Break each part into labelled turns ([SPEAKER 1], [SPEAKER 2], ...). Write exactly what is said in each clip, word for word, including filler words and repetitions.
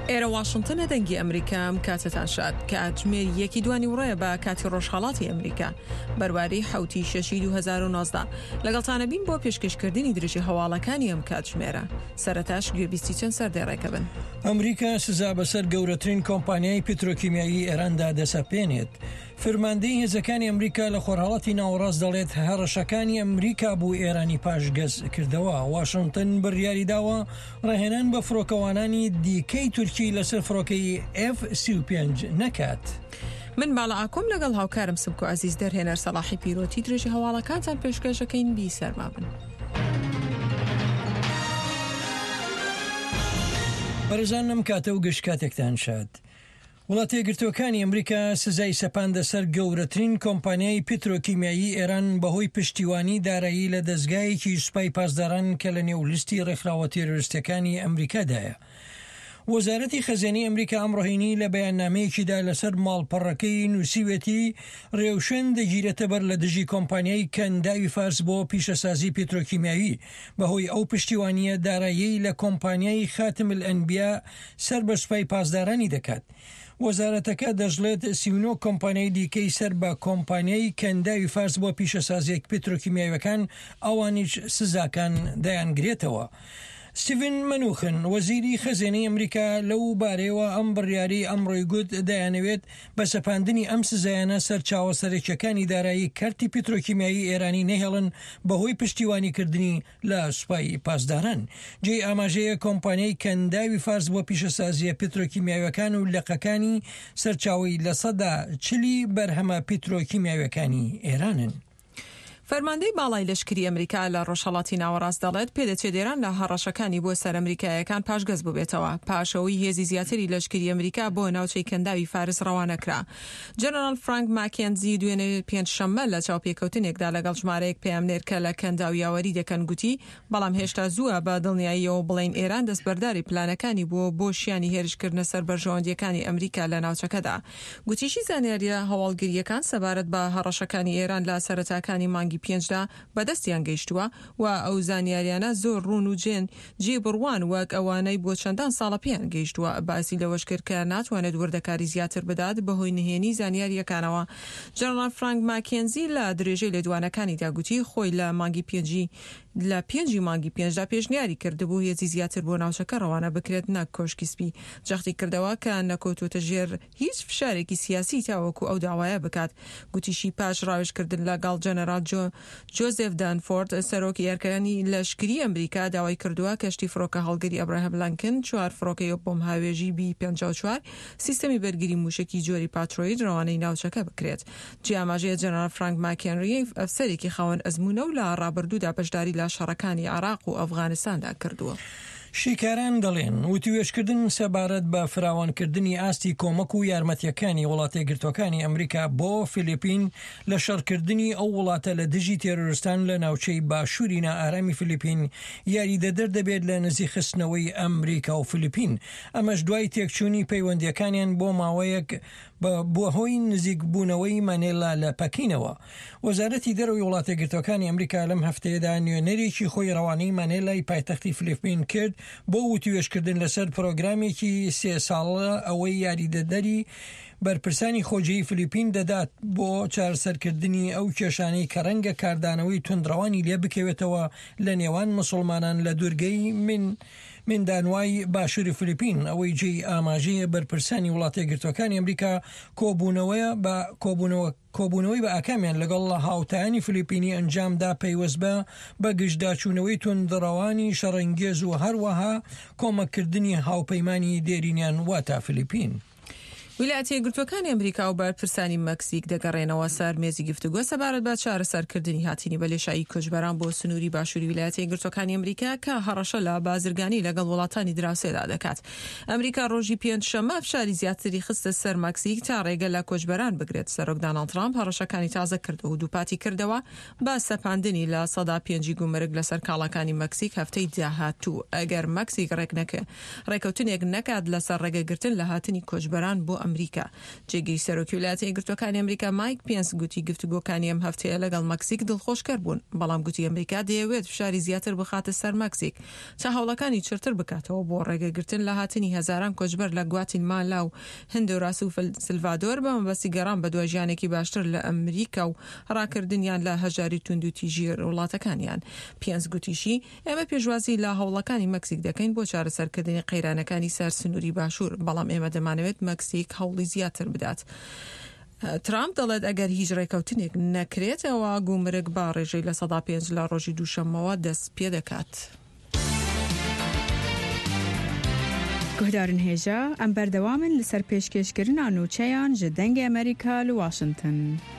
[SPEAKER 1] ئێرە واشنگتنە دەنگی ئەمریکام کاتتان شاد کە ئەجمێر یەکی دوانی وڕێە بە کاتی ڕۆژهەڵاتی ئەمریکا بەرواری حوتی شەشی دوو هەزار و نۆزدە لەگەڵتانە بین بۆ پێشکەشکردنی درێژی هەواڵەکانی ئەم کاتژمێرە. سەرەتاش گوێبیستی چەند سەردێڕێکە بن.
[SPEAKER 2] ئەمریکا سزا بەسەر گەورەترین کۆمپانیای پیترۆکیمیایی ئێراندا دەسەپێنێت. فرماندەی هێزەکانی ئەمریکا لە خۆرهەڵاتی ناوەڕاست دەڵێت هەڕەشەکانی ئەمریکا بۆ ئێرانی پاشگەز کردەوە. واشنگتن بڕیاری داوە ڕاهێنان بە فڕۆکەوانانی دیکەی تورکی لەسەر فڕۆکەی ئێف سی و پێنج نەکات.
[SPEAKER 1] من باڵا ئاکۆم لەگەڵ هاوکارم سبکو عەزیز دەرهێنەر سەلاحی پیرۆتی درێژی هەواڵەکانتان پێشکەشەکەین بی سەرما بن.
[SPEAKER 2] بەرزانم کاتە و گەشت کاتێکتان شاد. وڵاتە یەکگرتووەکانی ئەمریکا سزای سەپاندە سەر گەورەترین کۆمپانیای پیترۆکیمیایی ئێران بەهۆی پشتیوانی دارایی لە دەستگایەکی سوپای پاسداران کە لە نێو لیستی ڕێکخراوە تێرۆریستەکانی ئەمریکادایە. وەزارەتی خەزێنی ئەمریکا ئەمڕۆهینی لە بەیاننامەیەکیدا لەسەر ماڵپەڕەکەی نووسیوێتی ڕێوشێن دەگیرێتە بەر لە دژی کۆمپانیای کەنداوی فارس بۆ پیشەسازی پیترۆکیمیایی بەهۆی ئەو پشتیوانیە دارایی لە کۆمپانیای خاتم الئەنبیا سەر بە سوپای پاسدارانی دەکات. وەزارەتەکە دەژڵێت سی و نۆ کۆمپانیای دیکەی سەر بە کۆمپانیای کەنداوی فارس بۆ پیشەسازیەک پیترۆکیمیاویەکان ئەوانیش سزاکان دەیانگرێتەوە. ستیڤن منوخن وەزیری خەزێنەی ئەمریکا لەو بارەیەوە ئەم بڕیاری ئەمڕۆی گوت دەیانەوێت بە سەپاندنی ئەم سزایانە سەر چاوەسەرێکیەکانی دارایی کارتی پیترۆکیمیایی ئێرانی نەهێڵن بەهۆی پشتیوانیکردنی لە سوپای پاسداران. جێ ئاماژەیە کۆمپانیای کەنداوی فارس بۆ پیشەسازیە پیترۆکیمیاویەکان و لەقەکانی سەرچاوی لە سەدا چلی بەرهەمە پیترۆکیمیاویەکانی ئێرانن.
[SPEAKER 1] فەرماندەی باڵای لەشکری ئەمریکا لە ڕۆژهەڵاتی ناوەڕاست دەڵێت پێدەچێت ئێران لە هەڕەشەکانی بۆ سەر ئەمریکایەکان پاشگەز ببێتەوە پاشەوەی هێزی زیاتری لەشکری ئەمریکا بۆ ناوچەی کەنداوی فارس ڕەوانەکرا. جەنەرال فرانک ماکێنزی دوێنێ پێنجشەممە لە چاوپێکەوتنێکدا لەگەڵ ژمارەیەک پەیامنێر کە لە کەنداو یاوەری دەکەن گوتی بەڵام هێشتا زووە بە دڵنیاییەوە بڵین ئێران دەستبەرداری پلانەکانی بووە بۆ شیانی هێرشکردنە سەر بەرژەوەندیەکانی ئەمریکا لە ناوچەکەدا. گوتیشی زانیاریە هەواڵگریەکان سەبارەت بە هەڕەشەکانی ئێران لە سەرەتاکانی مانگی پێنجدا بەدەستیان گەیشتووە و ئەو زانیاریانە زۆر ڕوون و جێن جێ بڕوان وەک ئەوانەی بۆ چەندان ساڵە پێیان گەیشتووە. باسی لەوەش کرد کە ناتوانێت وردەکاری زیاتر بدات بەهۆی نهێنی زانیاریەکانەوە. جەنەرال فرانک ماکێنزی لە درێژەی لێدوانەکانیدا گوتی خۆی لە مانگی پێنجی لە پێنجی مانگی پێنجدا پێشنیاری کردبوو هێزی زیاتر بۆ ناوچەکە ڕەوانە بکرێت نەک کۆشکی سپی. جەختی کردەوە کە نەکۆتوتە ژێر هیچ فشارێکی سیاسی تاوەکو ئەو داوایە بکات. گوتیشی پاش ڕاوێژکردن لەگەڵ جەنەرال جۆ جۆزێف دانفۆرد سەرۆکی یارکەرانی لەشکری ئەمریکا داوای کردووە کەشتی فڕۆکە هەڵگری ئەبراهەم لانکن چوار فڕۆکەی بۆم هاوێژی بی پێنجا و چوار سیستەمی بەرگری موشکی جۆری پاترۆید ڕەوانەی ناوچەکە بکرێت. جیاماژەیە جەنەرال فرانک ماکێنری ئەفسەرێکی خاوەن ئەزموونە و لە ڕابردوودا بەشداری لە شەڕەکانی عێراق و ئەفغانستاندا کردووە.
[SPEAKER 2] شیکاران دەڵێن وتوێشکردن سەبارەت بە فراوانکردنی ئاستی کۆمەک و یارمەتیەکانی وڵاتە یەکگرتووەکانی ئەمریکا بۆ فیلیپین لە شەڕکردنی ئەو وڵاتە لە دژی تێرۆریستان لە ناوچەی باشووری نائارامی فیلیپین یاریدەدەر دەبێت لە نزیکخستنەوەی ئەمریکا و فیلیپین. ئەمەش دوای تێکچوونی پەیوەندیەکانیان بۆ ماوەیەک بۆ هۆی نزیکبوونەوەی مانێلا لە پەکینەوە. وەزارەتی دەرەوەی وڵاتە یەکگرتووەکانی ئەمریکا لەم هەفتەیەدا نوێنەرێکی خۆی ڕەوانەی مانێلای پایتەختی فیلیپین کرد بۆ وتوێشکردن لەسەر پرۆگرامێکی سێ ساڵە ئەوەی یاریدەدەری بەرپرسانی خۆجێی فیلیپین دەدات بۆ چارەسەرکردنی ئەو کێشانەی کە ڕەنگە کاردانەوەی توندڕەوانی لێ بکەوێتەوە لە نێوان مسلمانان لە دوورگەی من مندانوای باشووری فیلیپین. ئەوەی جێی ئاماژەیە بەرپرسانی وڵاتە یەکگرتووەکانی ئەمریکا کۆبوونەوەیە بە کۆبوونەوە کۆبوونەوەی بە ئاکامیان لەگەڵ هاوتایانی فیلیپینی ئەنجامدا پەیوەست بە بە گشتداچوونەوەی توندڕەوانی شەڕەنگێز و هەروەها کۆمەکردنی هاوپەیمانی دێرینیان واتە فیلیپین.
[SPEAKER 1] ویلایەتە یەکگرتووەکانی ئەمریکا و بەرپرسانی مەکسیک دەگەڕێنەوە سەر مێزی گفتوگۆ سەبارەت بە چارەسەرکردنی هاتینی بەلێشایی کوچبەران بۆ سنووری باشووری ویلایەتە یەکگرتووەکانی ئەمریکا کە هەڕەشە لە بازرگانی لەگەڵ وڵاتانی دراوسێدا دەکات. ئەمریکا ڕۆژی پێنجشەممە فشاری زیاتری خستە سەر مەکسیک تا ڕێگە لە کۆچبەران بگرێت. سەرۆک داناڵد ترامپ هەڕەشەکانی تازە کردەوە و دووپاتی کردەوە بە سەپاندنی لە سەدا پێنجی گومرگ لەسەر کاڵەکانی مەکسیک هەفتەی داهاتوو ئەگەر مەکسیک ڕێک نەکە ڕێکەوتنێک نەکات لەسەر ڕێگەگرتن لە هاتنی کۆچبەران بۆ ئەمریکا. جێگەی سەرۆکی ویلایەتە یەکگرتووەکانی ئەمریکا مایک پێنس گوتی گفتوگۆکانی ئەم هەفتەیە لەگەڵ مەکسیک دڵخۆشکەر بوون، بەڵام گوتی ئەمریکا دەیەوێت فشاری زیاتر بخاتە سەر مەکسیک تا هەوڵەکانی چرتر بکاتەوە بۆ ڕێگەگرتن لە هاتنی هەزاران کۆچبەر لە گواتیمالا و هەندوراس و سلڤادۆر بە مەبەستی گەڕان بە دوای ژیانێکی باشتر لە ئەمریکا و ڕاکردنیان لە هەژاری توند و تیژی وڵاتەکانیان. پێنس گوتیشی ئێمە پێشوازی لە هەوڵەکانی مەکسیک دەکەین بۆ چارەسەرکردنی قەیرانەکانی سەر سنووری باشوور، بەڵام ئێمە دەمانەوێت مەکسیک هەوڵی زیاتر بدات. ترامپ دەڵێت ئەگەر هیچ ڕێکەوتنێک نەکرێتەوە گومرگ با ڕێژەی لە سەدا پێنج لە ڕۆژی دووشەممەوە دەست پێ دەکات.
[SPEAKER 3] گوهدارن هێژە ئەم بەردەوامن لەسەر پێشکەشکردنا نوچەیان ji dengê Amerîka li Washington.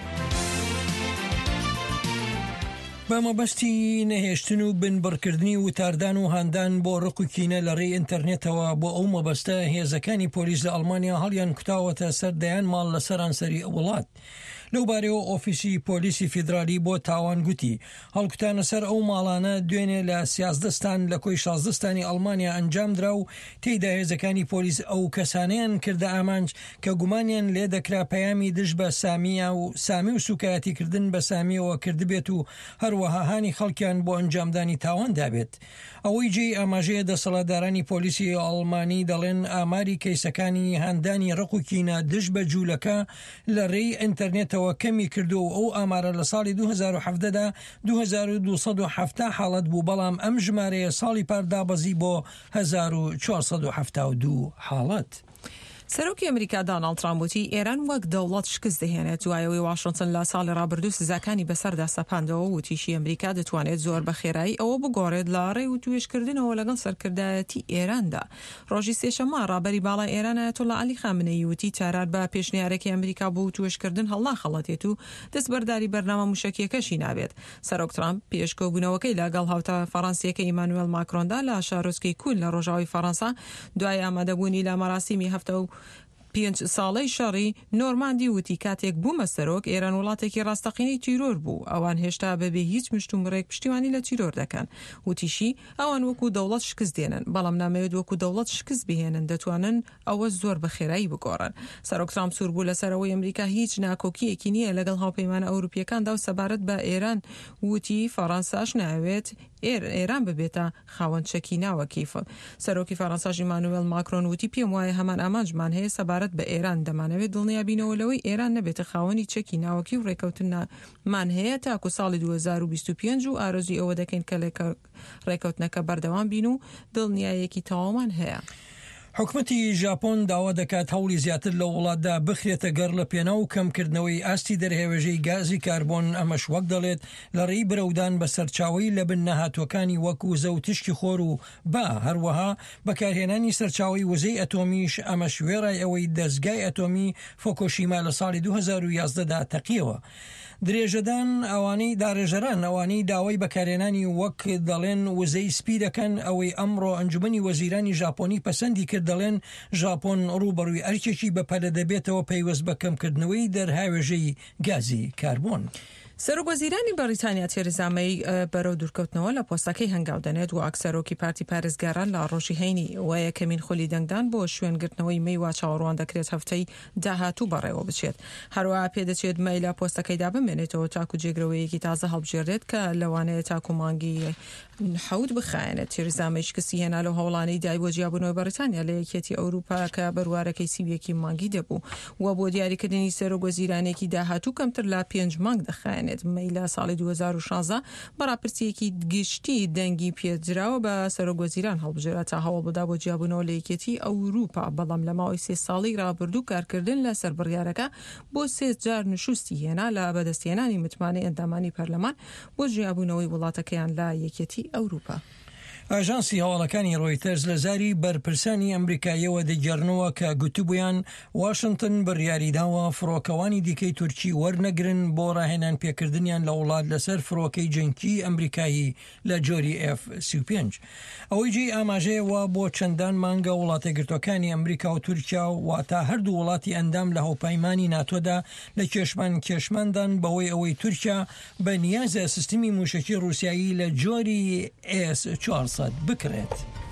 [SPEAKER 2] بە مەبەستی نەهێشتن و بنبڕکردنی وتاردان و هاندان بۆ ڕق و کینە لە ڕێی ئینتەرنێتەوە بۆ ئەو مەبەستە هێزەکانی پۆلیس لە ئەڵمانیا هەڵیان کوتاوەتە سەر دەیان ماڵ لە سەرانسەری وڵات. لەو بارەوە ئۆفیسی پۆلیسی فیدرالی بۆ تاوان گوتی هەڵکوتانە سەر ئەو ماڵانە دوێنێ لە سیازدەستان لە کۆی شازدەستانی ئەڵمانیا ئەنجام درا و تێیدا هێزەکانی پۆلیس ئەو کەسانیان کردە ئامانج کە گومانیان لێ دەکرا پەیامی دژ بە سامیە و سامی و سوکایەتیکردن بە سامیەوە کردبێت و هەروەها هانی خەڵکیان بۆ ئەنجامدانی تاوان دابێت. ئەوەی جێی ئاماژەیە دەسەڵاتدارانی پۆلیسی ئەڵمانی دەڵێن ئاماری کەیسەکانی هاندانی ڕق و کینە دژ بە جوولەکە لە ڕێی ئینتەرنێتەوە کەمی کردو و ئەو ئامارە لە ساڵی دوو هەزار و حەڤدەدا دوو هەزار و دووسەد و حەڤتا حاڵەت بوو، بەڵام ئەم ژمارەیە ساڵی پاردابەزی بۆ هەزار و چوارسەد و حەڤتا و دوو حاڵەت.
[SPEAKER 1] سەرۆکی ئەمریکا دۆناڵد ترامپ وتی ئێران وەک دەوڵەت شکست دەهێنێت. دوایەوەی واشنگتن لە ساڵی ڕابردوو سزاکانی بەسەردا سەپاندەوە و تیشی ئەمریکا دەتوانێت زۆر بە خێرایی ئەوە بگۆڕێت لە ڕێی و توێژکردنەوە لەگەڵ سەرکردایەتی ئێراندا. ڕۆژی سێشەممە ڕابەری باڵای ئێران ئایەتوڵا عەلی خامنەیی وتی چارات بە پێشنیارێکی ئەمریکا بۆ توێژکردن هەڵناخەڵەتێت و دەستبەرداری بەرنامە موشکیەکەشی نابێت. سەرۆک ترامپ پێشکەوتبوونەوەکەی لەگەڵ هاوتا فەڕەنسیەکە ئیمانوێل ماکرۆندا لە شارۆچکەی کول لە ڕۆژاوی فەڕەنسا دوای ئامادەبوونی لە مەراسیمی هەفتە و پێنج ساڵەی شەڕی نۆرماندی وتی کاتێک بوومە سەرۆک ئێران وڵاتێکی ڕاستەقینەی تیرۆر بوو، ئەوان هێشتا بەبێ هیچ مشتومڕێک پشتیوانی لە تیرۆر دەکەن. وتیشی ئەوان وەکو دەوڵەت شکست دێنن، بەڵام نامەوێت وەکو دەوڵەت شکست بهێنن، دەتوانن ئەوە زۆر بە خێرایی بگۆڕن. سەرۆک ترامپ سوور بوو لەسەرەوەی ئەمریکا هیچ ناکۆکیەکی نییە لەگەڵ هاوپەیمانە ئەوروپیەکاندا و سەبارەت بە ئێران وتی فەڕەنساش ناوێت ئێران ببێتە خاوەن چەکی ناوەکی. سەرۆکی فەڕەنساش ئیمانوێل ماکرۆن وتی پێم وایە هەمان ئامانجمان هەیە سەبارەت بە ئێران، دەمانەوێت دڵنیابینەوە لەوەی ئێران نەبێتە خاوەنی چەکی ناوەکی و ڕێکەوتنمان هەیە تاکو ساڵی دوو هەزار و بیست و پێنج و ئارەزوی ئەوە دەکەین کە ڕێکەوتنەکە بەردەوام بین و دڵنیایەکی تەواومان هەیە.
[SPEAKER 2] حکومەتی ژاپۆن داوا دەکات هەوڵی زیاتر لە وڵاتدا بخرێتە گەڕ لە پێنا و کەمکردنەوەی ئاستی دەرهێوەژەی گازی کاربۆن. ئەمەش وەک دەڵێت لە ڕێی برەودان بە سەرچاوی لە بن نەهاتوەکانی وەکو زە و تشکی خۆر و با هەروەها بەکارهێنانی سەرچاوی وزەی ئەتۆمیش. ئەمە شوێڕای ئەوەی دەستگای ئەتۆمی فۆکۆشیما لە ساڵی دوو هەزار و یازدەدا تەقیەوە. درێژەدان ئەوانەی داڕێژەران ئەوانەی داوای بەکارهێنانی وەک دەڵێن وزەی سپی دەکەن، ئەوەی ئەمڕۆ ئەنجومەنی وەزیرانی ژاپۆنی پەسەندی کرد دەڵێن ژاپۆن ڕوبەڕووی ئەرکێکی بەپەلە دەبێتەوە پەیوەست بە کەمکردنەوەی دەرهاوێژەی گازی کاربۆن.
[SPEAKER 1] سەرۆکوەزیرانی بەریتانیا تێرزا مەی بەرەو دوورکەوتنەوە لە پۆستەکەی هەنگاو دەنێت و ئەکسەرۆکی پارتی پارێزگاران لە ڕۆژی هەینی وە یەکەمین خولی دەنگدان بۆ شوێنگرتنەوەی مەی وا چاوەڕوان دەکرێت هەفتەی داهاتوو بەڕێوە بچێت. هەروەها پێدەچێت مەی لە پۆستەکەیدا بمێنێتەوە تاکو جێگرەوەیەکی تازە هەڵبژێرێت کە لەوانەیە تاکو مانگی حەوت بخایەنێت. تێرزا مەی شکستی هێنا لە هەوڵانەی دای بۆ جیابوونەوەی بەریتانیا لە یەکێتی ئەوروپا کە بەروارەکەی سیویەکی مانگی دەبوو و بۆ دیاریکردنی سەرۆکوەزیرانێکی داهاتوو کەمتر لە پێنج مانگ دەخایەنێت. مەی لە ساڵی دوو هەزار و شانزدە بەڕاپرسیەکی گشتی دەنگی پێدراوە بە سەرۆکوەزیران هەڵبژێرا تا هەوڵ بدا بۆ جیابوونەوە لە یەکێتی ئەوروپا، بەڵام لە ماوەی سێ ساڵی ڕابردوو کارکردن لە سەربڕیارەکە بۆ سێ جار نشوستی هێنا لە بەدەستهێنانی متمانەی ئەندامانی پەرلەمان بۆ جیابوونەوەی وڵاتەکەیان لە یەکێتی ئەوروپا.
[SPEAKER 2] ئاژانسی هەواڵەکانی ڕۆیتەرز لە زاری بەرپرسانی ئەمریکاییەوە دەگەڕنەوە کە گوتوبوویان واشنگتن بڕیاریداوە فڕۆکەوانی دیکەی تورکی وەرنەگرن بۆ ڕاهێنان پێکردنیان لە وڵات لەسەر فڕۆکەی جەنگی ئەمریکایی لە جۆری ئێف سی و پێنج. ئەوەی جێی ئاماژەیەوە بۆ چەندان مانگە وڵاتە گرتوەکانی ئەمریکا و تورکیا و تا هەردوو وڵاتی ئەندام لە هەوپایمانی ناتۆدا لە کێشمان کێشماندان بەوەی ئەوەی تورکیا بە نیازە سیستمی موشکی ڕووسیایی لە جۆری ئێس چوارسەد بکرێت.